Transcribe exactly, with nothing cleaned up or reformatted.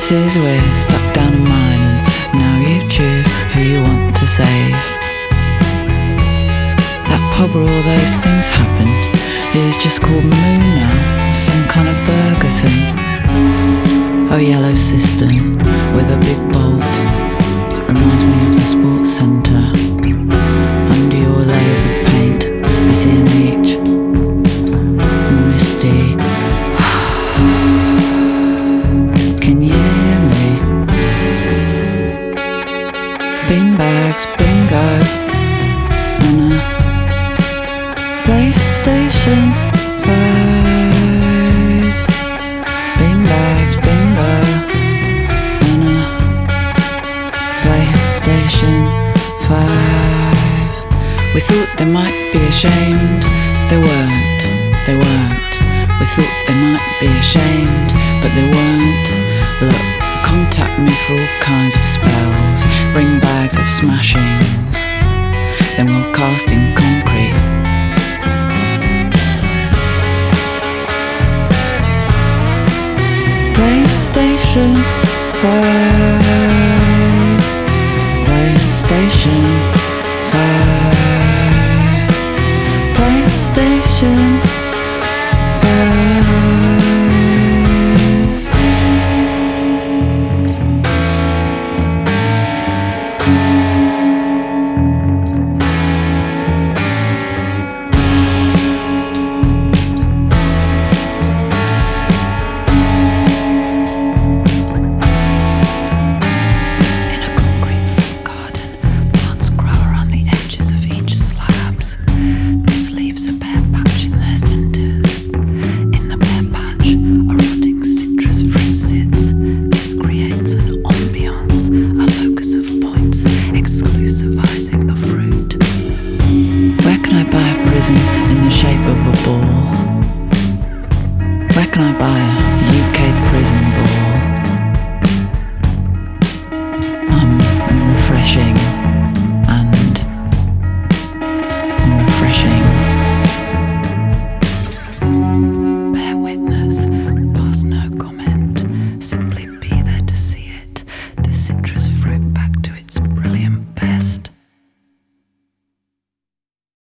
places we're stuck down a mine, and now you choose who you want to save. That pub where all those things happened is just called Moon now, some kind of burger thing. A yellow cistern with a big bolt that reminds me of the sports centre. Under your layers of paint I see an H, misty. Can you hear me? Beanbags, bingo, and a PlayStation five. Beanbags, bingo, and a PlayStation five. We thought they might be ashamed, they weren't, they weren't. We thought they might be ashamed, but they weren't. Look, contact me for all kinds of spells, bring bags of smashings, then we'll cast in concrete. PlayStation five, PlayStation five, PlayStation five. In the shape of a ball. Where can I buy a U K prison